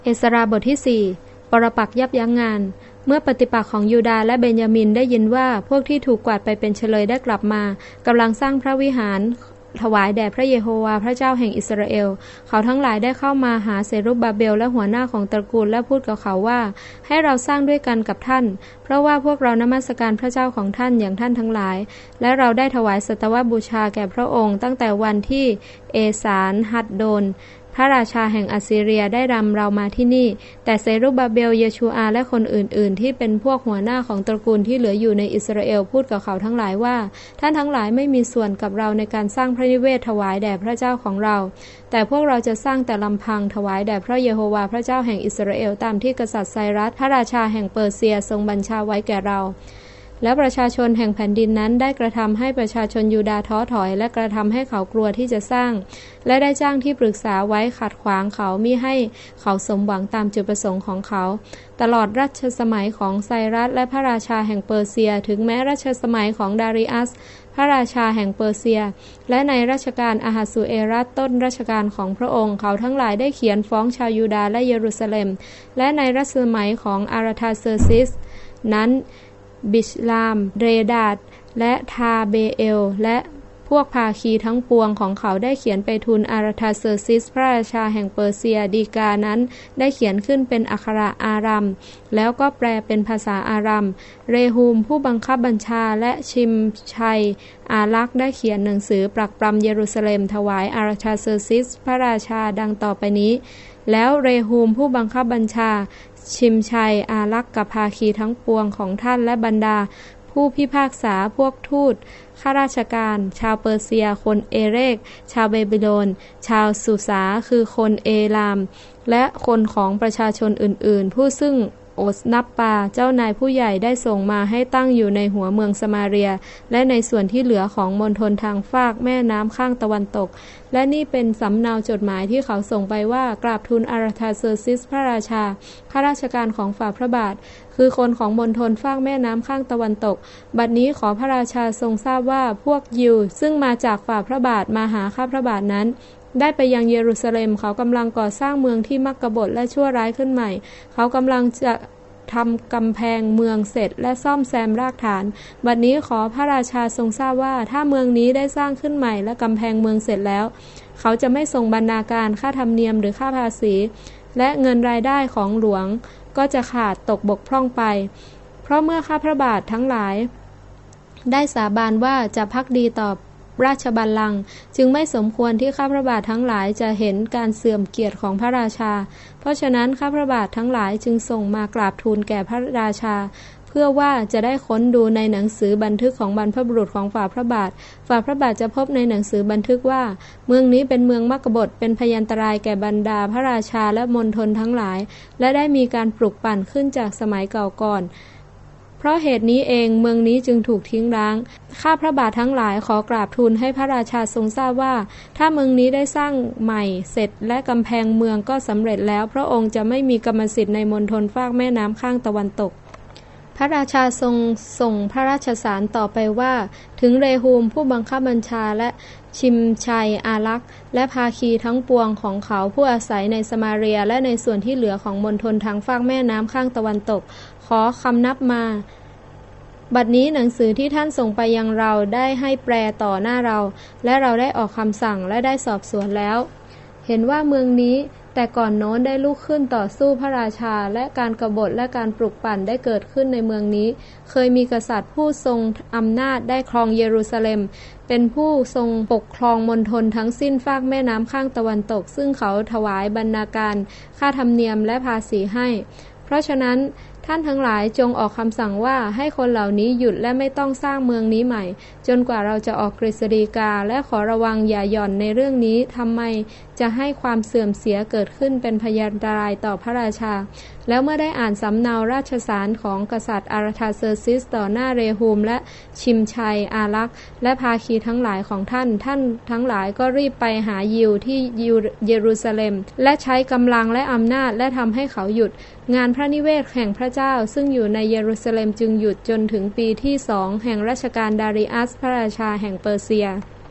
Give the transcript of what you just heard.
เอสราบทที่ 4 ปรปักษ์ยับยั้งงานเมื่อปฏิปักษ์ของยูดาห์และเบนยามินได้ยินว่าพวกที่ถูกกวาดไปเป็นเฉลยได้กลับมากำลังสร้างพระวิหารถวายแด่พระเยโฮวาห์พระเจ้าแห่งอิสราเอลเขาทั้งหลายได้เข้ามาหาเซรุบบาเบลและหัวหน้าของตระกูลและพูดกับเขาว่าให้เราสร้างด้วยกันกับท่านเพราะว่าพวกเรานมัสการพระเจ้าของท่านอย่างท่านทั้งหลายและเราได้ถวายสัตวบูชาแก่พระองค์ตั้งแต่วันที่เอสารฮัดโดนพระราชาแห่งอัสซีเรียได้นำเรามาที่นี่แต่เซรุบบาเบลเยชูอาและคนอื่นๆที่เป็นพวกหัวหน้าของตระกูลที่เหลืออยู่ในอิสราเอลพูดกับเขาทั้งหลายว่าท่านทั้งหลายไม่มีส่วนกับเราในการสร้างพระนิเวศถวายแด่พระเจ้าของเราแต่พวกเราจะสร้างแต่ลำพังถวายแด่พระเยโฮวาห์พระเจ้าแห่งอิสราเอลตามที่กษัตริย์ไซรัสพระราชาแห่งเปอร์เซียทรงบัญชาไว้แก่เราและประชาชนแห่งแผ่นดินนั้นได้กระทำให้ประชาชนยูดาห์ท้อถอยและกระทำให้เขากลัวที่จะสร้างและได้จ้างที่ปรึกษาไว้ขัดขวางเขามิให้เขาสมหวังตามจุดประสงค์ของเขาตลอดรัชสมัยของไซรัสและพระราชาแห่งเปอร์เซียถึงแม้รัชสมัยของดาริอัสพระราชาแห่งเปอร์เซียและในรัชกาลอาฮัสสุเอรัสต้นรัชกาลของพระองค์เขาทั้งหลายได้เขียนฟ้องชาวยูดาห์และเยรูซาเล็มและในรัชสมัยของอาราทาเซอร์ซิสนั้นบิชลามเรดาดและทาเบเอลและพวกภาคีทั้งปวงของเขาได้เขียนไปทูลอาราทาเซอร์ซิสพระราชาแห่งเปอร์เซียดีกานั้นได้เขียนขึ้นเป็นอักขระอารัมแล้วก็แปลเป็นภาษาอารัมเรฮูมผู้บังคับบัญชาและชิมชัยอาลักษ์ได้เขียนหนังสือปรักปรำเยรูซาเล็มถวายอาราทาเซอร์ซิสพระราชาดังต่อไปนี้แล้วเรฮูมผู้บังคับบัญชาชิมชัยอาลักษ์กับภาคีทั้งปวงของท่านและบรรดาผู้พิพากษาพวกทูตข้าราชการชาวเปอร์เซียคนเอเรกชาวเบบิโลนชาวสุสาคือคนเอลามและคนของประชาชนอื่นๆผู้ซึ่งโอสนับปาเจ้านายผู้ใหญ่ได้ส่งมาให้ตั้งอยู่ในหัวเมืองสมาเรียและในส่วนที่เหลือของมณฑลทางฟากแม่น้ำข้างตะวันตกและนี่เป็นสำเนาจดหมายที่เขาส่งไปว่ากราบทูลอาราทาเซอร์ซิสพระราชาข้าราชการของฝ่าพระบาทคือคนของมณฑลฟากแม่น้ำข้างตะวันตกบัดนี้ขอพระราชาทรงทราบว่าพวกยิวซึ่งมาจากฝ่าพระบาทมาหาข้าพระบาทนั้นได้ไปยังเยรูซาเล็มเขากำลังก่อสร้างเมืองที่มักกบฏและชั่วร้ายขึ้นใหม่เขากำลังจะทำกำแพงเมืองเสร็จและซ่อมแซมรากฐานบัดนี้ขอพระราชาทรงทราบว่าถ้าเมืองนี้ได้สร้างขึ้นใหม่และกำแพงเมืองเสร็จแล้วเขาจะไม่ส่งบรรณาการค่าธรรมเนียมหรือค่าภาษีและเงินรายได้ของหลวงก็จะขาดตกบกพร่องไปเพราะเมื่อข้าพระบาททั้งหลายได้สาบานว่าจะภักดีต่อราชบัลลังก์จึงไม่สมควรที่ข้าพระบาททั้งหลายจะเห็นการเสื่อมเกียรติของพระราชาเพราะฉะนั้นข้าพระบาททั้งหลายจึงส่งมากราบทูลแก่พระราชาเพื่อว่าจะได้ค้นดูในหนังสือบันทึกของบรรพบุรุษของฝ่าพระบาทจะพบในหนังสือบันทึกว่าเมืองนี้เป็นเมืองมักกบฏเป็นพยันตรายแก่บรรดาพระราชาและมณฑลทั้งหลายและได้มีการปลุกปั่นขึ้นจากสมัยเก่าก่อนเพราะเหตุนี้เองเมืองนี้จึงถูกทิ้งร้างข้าพระบาททั้งหลายขอกราบทูลให้พระราชาทรงทราบว่าถ้าเมืองนี้ได้สร้างใหม่เสร็จและกำแพงเมืองก็สำเร็จแล้วพระองค์จะไม่มีกรรมสิทธิ์ในมณฑลฟากแม่น้ำข้างตะวันตกพระราชาทรงส่งพระราชสารต่อไปว่าถึงเรฮูมผู้บังคับบัญชาและชิมชัยอาลักษ์และภาคีทั้งปวงของเขาผู้อาศัยในสมาเรียและในส่วนที่เหลือของมณฑลทางฟากแม่น้ำข้างตะวันตกขอคำนับมาบัดนี้หนังสือที่ท่านส่งไปยังเราได้ให้แปลต่อหน้าเราและเราได้ออกคำสั่งและได้สอบสวนแล้วเห็นว่าเมืองนี้แต่ก่อนโน้นได้ลุกขึ้นต่อสู้พระราชาและการกบฏและการปลุกปั่นได้เกิดขึ้นในเมืองนี้เคยมีกษัตริย์ผู้ทรงอำนาจได้ครองเยรูซาเล็มเป็นผู้ทรงปกครองมณฑลทั้งสิ้นฟากแม่น้ำข้างตะวันตกซึ่งเขาถวายบรรณาการค่าธรรมเนียมและภาษีให้เพราะฉะนั้นท่านทั้งหลายจงออกคำสั่งว่าให้คนเหล่านี้หยุดและไม่ต้องสร้างเมืองนี้ใหม่จนกว่าเราจะออกกฤษฎีกาและขอระวังอย่าหย่อนในเรื่องนี้ทำไมจะให้ความเสื่อมเสียเกิดขึ้นเป็นพยันตรายต่อพระราชาแล้วเมื่อได้อ่านสำเนาราชสารของกษัตริย์อาราทาเซอร์ซิสต่อหน้าเรฮูมและชิมชัยอาลักษ์และภาคีทั้งหลายของท่านทั้งหลายก็รีบไปหายิวที่เยรูซาเล็มและใช้กำลังและอำนาจและทำให้เขาหยุดงานพระนิเวศแห่งพระเจ้าซึ่งอยู่ในเยรูซาเล็มจึงหยุดจนถึงปีที่2แห่งรัชกาลดาริอัสพระราชาแห่งเปอร์เซีย